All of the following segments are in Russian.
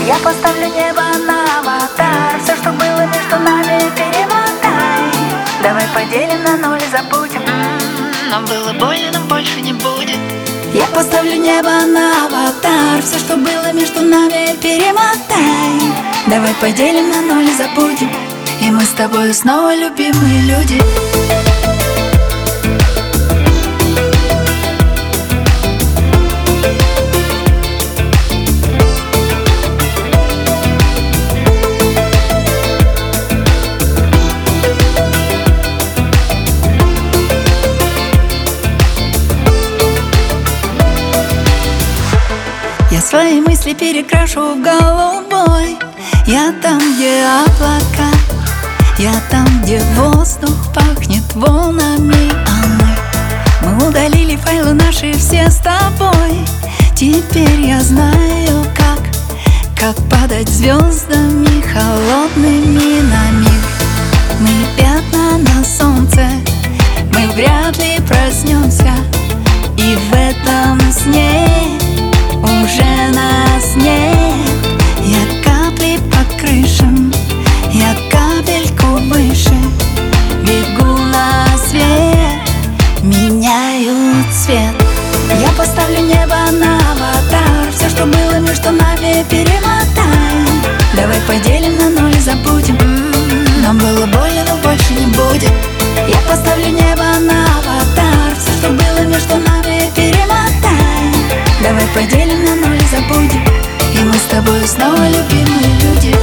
Я поставлю небо на аватар. Все, что было между нами, перемотай. Давай поделим на ноль и забудем. Нам было больно, но больше не будет. Я поставлю небо на аватар. Все, что было между нами, перемотай. Давай поделим на ноль и забудем. И мы с тобой снова любимые люди. Я свои мысли перекрашу в голубой. Я там, где облака. Я там, где воздух пахнет волнами. А мы удалили файлы наши все с тобой. Теперь я знаю, как падать звездами холодными на миг. Мы пятна на солнце, мы вряд ли проснемся. И в этом сне уже нас нет. Я капли по крышам, я капельку выше. Бегу на свет, меняю цвет. Я поставлю небо на аватар. Все, что было между нами, перемотай. Давай поделим на ноль и забудем. Нам было больно, но больше не будет. Я поставлю небо на аватар. Все, что было между нами, перемотай. Давай поделим на ноль и забудем. И мы с тобой снова любимые люди.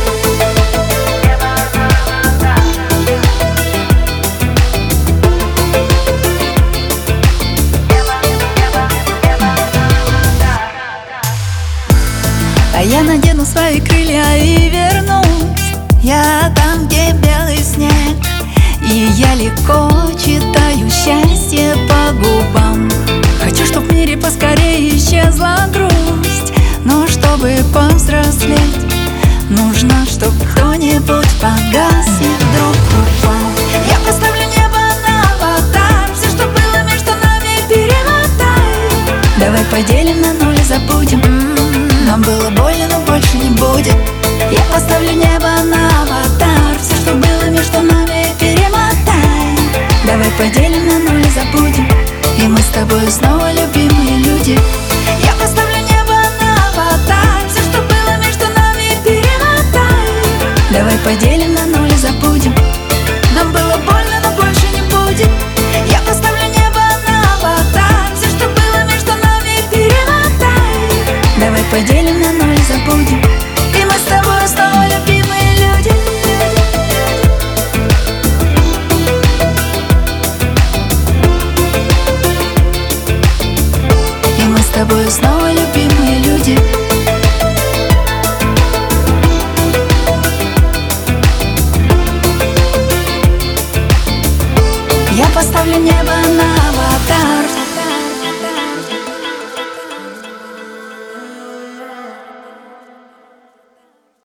А я надену свои крылья и вернусь. Я там, где белый снег. И я легко читаю счастье по губам. Хочу, чтоб в мире поскорее исчезла грусть. Но чтобы повзрослеть, нужно, чтоб кто-нибудь погас и вдруг упал. Я поставлю небо на аватар. Все, что было между нами, перемотай. Давай поделим на ноль и забудем. Нам было больно, но больше не будет. Я поставлю небо на аватар. Все, что было между нами, перемотай. Давай поделим на ноль и забудем. И мы с тобой снова любимые люди. Я поставлю небо на аватар. Все, что было между нами, перемотай. Давай поделим на ноль и забудем. Нам было больно, но больше не будет. Я поставлю небо на аватар. Все, что было между нами, перемотай. Давай поделим на ноль и забудем. И мы с тобой снова любимые люди. И мы с тобой снова любимые люди. Я поставлю небо на аватар.